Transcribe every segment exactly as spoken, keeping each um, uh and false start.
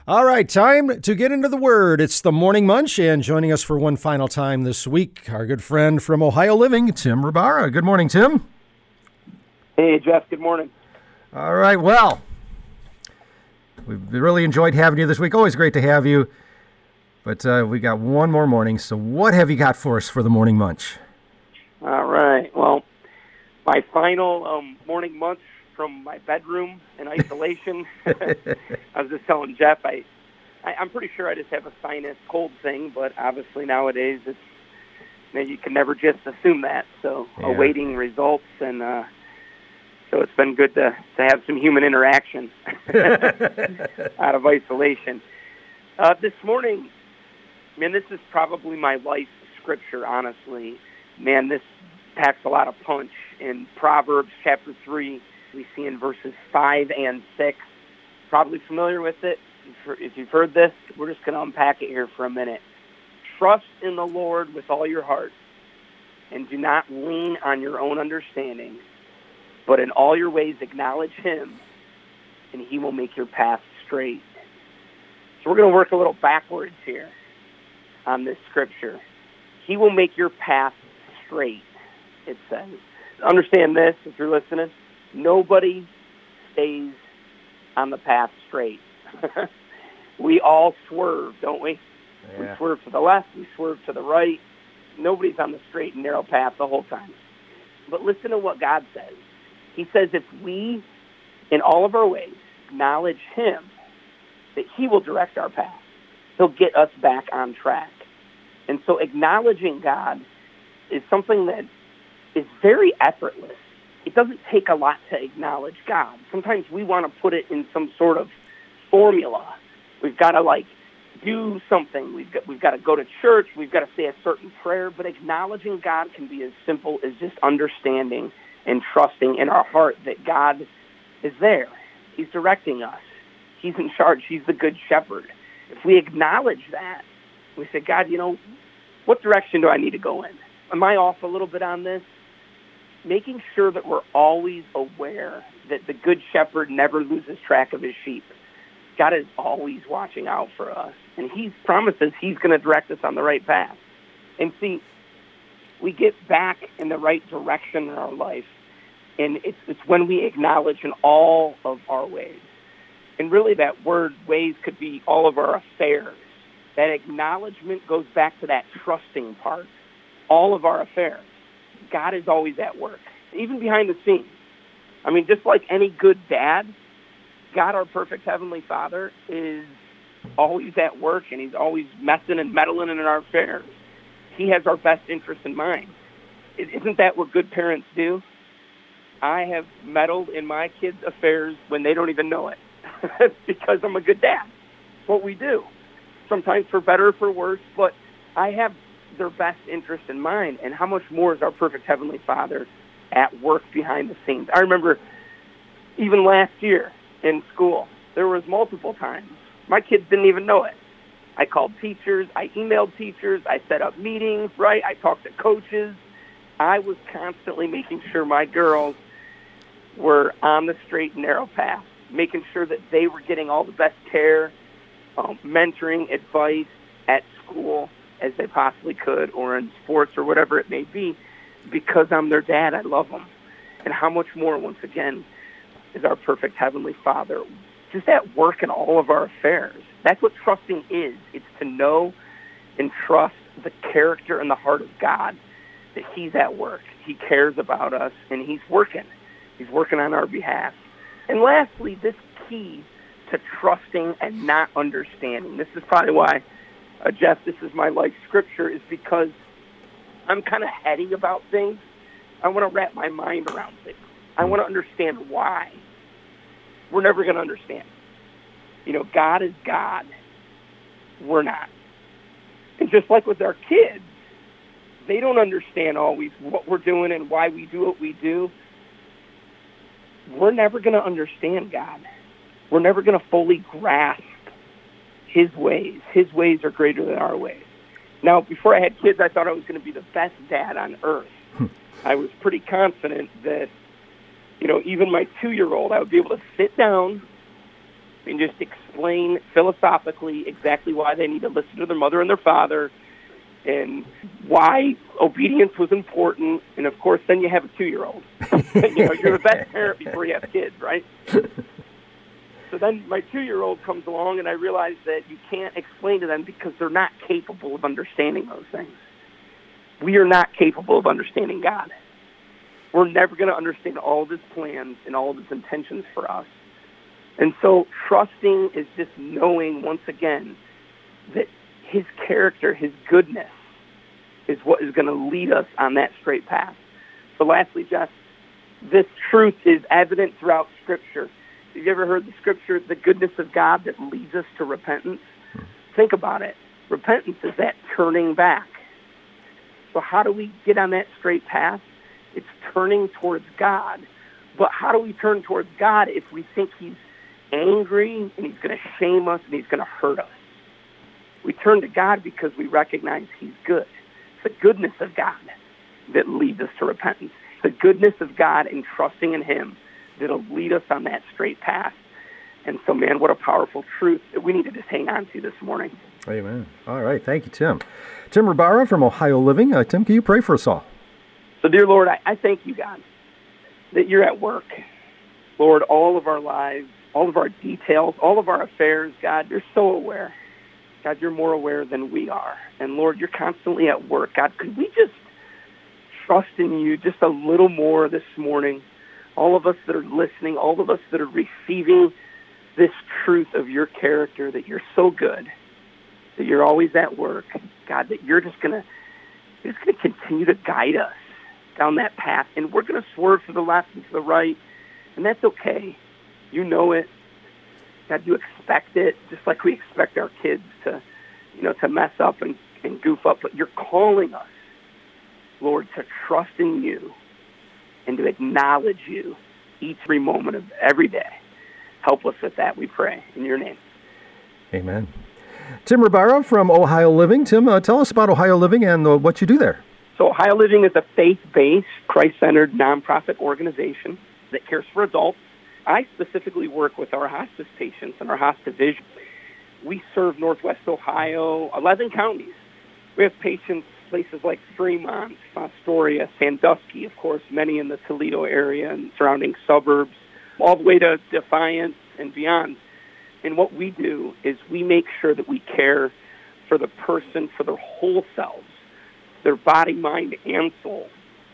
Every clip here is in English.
All right, time to get into the Word. It's the Morning Munch, and joining us for one final time this week, our good friend from Ohio Living, Tim Ribara. Good morning, Tim. Hey, Jeff. Good morning. All right, well, we've really enjoyed having you this week. Always great to have you. But uh, we got one more morning, so what have you got for us for the Morning Munch? All right. Well, my final um, morning munch from my bedroom in isolation. I was just telling Jeff, I, I, I'm pretty sure I just have a sinus cold thing, but obviously nowadays it's, you know, you can never just assume that. So Yeah. awaiting results, and uh, so it's been good to, to have some human interaction out of isolation. Uh, this morning, man, this is probably my life scripture, honestly. Man, this packs a lot of punch. In Proverbs chapter three, we see in verses five and six. Probably familiar with it. If you've heard this, we're just going to unpack it here for a minute. Trust in the Lord with all your heart, and do not lean on your own understanding, but in all your ways acknowledge Him, and He will make your path straight. So we're going to work a little backwards here on this scripture. He will make your path straight, it says. Understand this, if you're listening. Nobody stays on the path straight. We all swerve, don't we? Yeah. We swerve to the left, we swerve to the right. Nobody's on the straight and narrow path the whole time. But listen to what God says. He says if we, in all of our ways, acknowledge Him, that He will direct our path. He'll get us back on track. And so acknowledging God is something that is very effortless. It doesn't take a lot to acknowledge God. Sometimes we want to put it in some sort of formula. We've got to, like, do something. We've got, we've got to go to church. We've got to say a certain prayer. But acknowledging God can be as simple as just understanding and trusting in our heart that God is there. He's directing us. He's in charge. He's the good shepherd. If we acknowledge that, we say, God, you know, what direction do I need to go in? Am I off a little bit on this? Making sure that we're always aware that the good shepherd never loses track of his sheep. God is always watching out for us, and He promises He's going to direct us on the right path. And see, we get back in the right direction in our life, and it's, it's when we acknowledge in all of our ways. And really that word ways could be all of our affairs. That acknowledgement goes back to that trusting part. All of our affairs. God is always at work, even behind the scenes. I mean, just like any good dad, God, our perfect Heavenly Father, is always at work, and He's always messing and meddling in our affairs. He has our best interest in mind. Isn't that what good parents do? I have meddled in my kids' affairs when they don't even know it because I'm a good dad. It's what we do. Sometimes for better or for worse, but I have their best interest in mind, and how much more is our perfect Heavenly Father at work behind the scenes. I remember even last year in school, there was multiple times. My kids didn't even know it. I called teachers, I emailed teachers, I set up meetings, right? I talked to coaches. I was constantly making sure my girls were on the straight and narrow path, making sure that they were getting all the best care, um, mentoring, advice at school as they possibly could, or in sports or whatever it may be, because I'm their dad. I love them. And how much more, once again, is our perfect Heavenly Father just at work in all of our affairs. That's what trusting is. It's to know and trust the character and the heart of God, that He's at work. He cares about us, and He's working. He's working on our behalf. And lastly, this key to trusting and not understanding. This is probably why, uh, Jeff, this is my life scripture, is because I'm kind of heady about things. I want to wrap my mind around things. I want to understand why. We're never going to understand. You know, God is God. We're not. And just like with our kids, they don't understand always what we're doing and why we do what we do. We're never going to understand God. We're never going to fully grasp His ways. His ways are greater than our ways. Now, before I had kids, I thought I was going to be the best dad on earth. I was pretty confident that, you know, even my two-year-old, I would be able to sit down and just explain philosophically exactly why they need to listen to their mother and their father and why obedience was important. And, of course, then you have a two-year-old. you know, you're the best parent before you have kids, right? So then my two-year-old comes along, and I realize that you can't explain to them because they're not capable of understanding those things. We are not capable of understanding God. We're never going to understand all of his plans and all of his intentions for us. And so trusting is just knowing, once again, that his character, his goodness, is what is going to lead us on that straight path. So lastly, Jeff, this truth is evident throughout Scripture. Have you ever heard the Scripture, the goodness of God that leads us to repentance? Think about it. Repentance is that turning back. So how do we get on that straight path? It's turning towards God. But how do we turn towards God if we think he's angry and he's going to shame us and he's going to hurt us? We turn to God because we recognize he's good. It's the goodness of God that leads us to repentance. The goodness of God and trusting in him that'll lead us on that straight path. And so, man, what a powerful truth that we need to just hang on to this morning. Amen. All right. Thank you, Tim. Tim Ribara from Ohio Living. Uh, Tim, can you pray for us all? So, dear Lord, I, I thank you, God, that you're at work. Lord, all of our lives, all of our details, all of our affairs, God, you're so aware. God, you're more aware than we are. And, Lord, you're constantly at work. God, could we just trust in you just a little more this morning? All of us that are listening, all of us that are receiving this truth of your character, that you're so good, that you're always at work. God, that you're just going to you're just going to continue to guide us down that path. And we're going to swerve to the left and to the right, and that's okay. You know it. God, you expect it, just like we expect our kids to, you know, to mess up and, and goof up. But you're calling us, Lord, to trust in you and to acknowledge you each every moment of every day. Help us with that, we pray, in your name. Amen. Tim Ribara from Ohio Living. Tim, uh, tell us about Ohio Living and uh, what you do there. So Ohio Living is a faith-based, Christ-centered nonprofit organization that cares for adults. I specifically work with our hospice patients and our hospice division. We serve Northwest Ohio, eleven counties. We have patients places like Fremont, Fostoria, Sandusky, of course, many in the Toledo area and surrounding suburbs, all the way to Defiance and beyond. And what we do is we make sure that we care for the person, for their whole selves, their body, mind, and soul.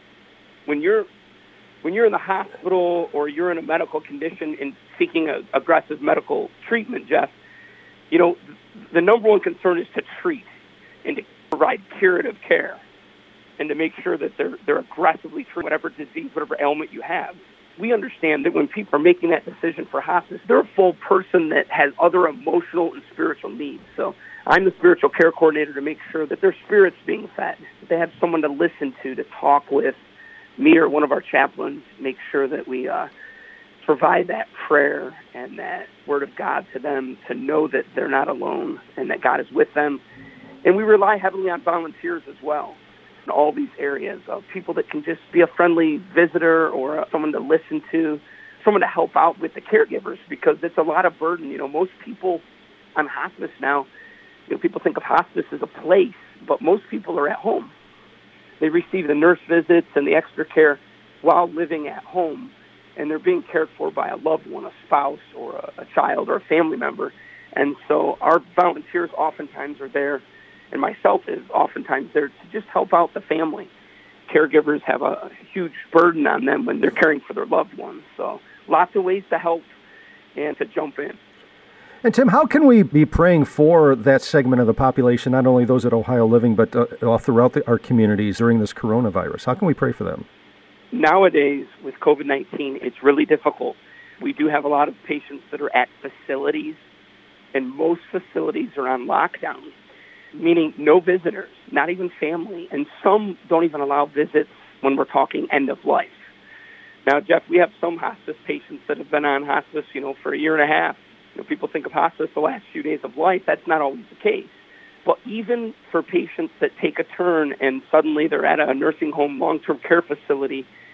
When you're when you're in the hospital or you're in a medical condition and seeking a, aggressive medical treatment, Jeff, you know, the number one concern is to treat and to provide curative care and to make sure that they're they're aggressively treating whatever disease, whatever ailment you have. We understand that when people are making that decision for hospice, they're a full person that has other emotional and spiritual needs. So I'm the spiritual care coordinator to make sure that their spirit's being fed, that they have someone to listen to, to talk with, me or one of our chaplains, make sure that we uh, provide that prayer and that word of God to them to know that they're not alone and that God is with them. And we rely heavily on volunteers as well in all these areas of people that can just be a friendly visitor or someone to listen to, someone to help out with the caregivers, because it's a lot of burden. You know, most people on hospice now, you know, people think of hospice as a place, but most people are at home. They receive the nurse visits and the extra care while living at home, and they're being cared for by a loved one, a spouse or a, a child or a family member. And so our volunteers oftentimes are there, and myself is oftentimes there to just help out the family. Caregivers have a huge burden on them when they're caring for their loved ones. So lots of ways to help and to jump in. And Tim, how can we be praying for that segment of the population, not only those at Ohio Living, but uh, all throughout the, our communities during this coronavirus? How can we pray for them? Nowadays, with COVID nineteen, it's really difficult. We do have a lot of patients that are at facilities, and most facilities are on lockdown, meaning no visitors, not even family, and some don't even allow visits when we're talking end of life. Now, Jeff, we have some hospice patients that have been on hospice, you know, for a year and a half. You know, people think of hospice the last few days of life. That's not always the case. But even for patients that take a turn and suddenly they're at a nursing home long-term care facility,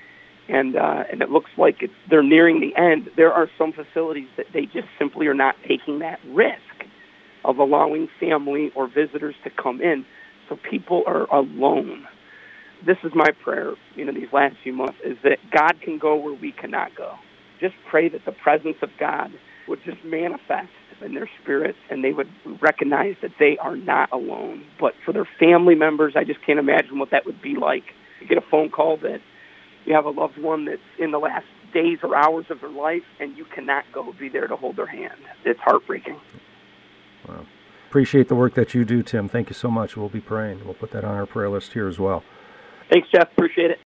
and uh, and it looks like it's, they're nearing the end. There are some facilities that they just simply are not taking that risk of allowing family or visitors to come in, so people are alone. This is my prayer, you know, these last few months, is that God can go where we cannot go. Just pray that the presence of God would just manifest in their spirits, and they would recognize that they are not alone. But for their family members, I just can't imagine what that would be like. You get a phone call that you have a loved one that's in the last days or hours of their life, and you cannot go be there to hold their hand. It's heartbreaking. Wow. Appreciate the work that you do, Tim. Thank you so much. We'll be praying. We'll put that on our prayer list here as well. Thanks, Jeff. Appreciate it.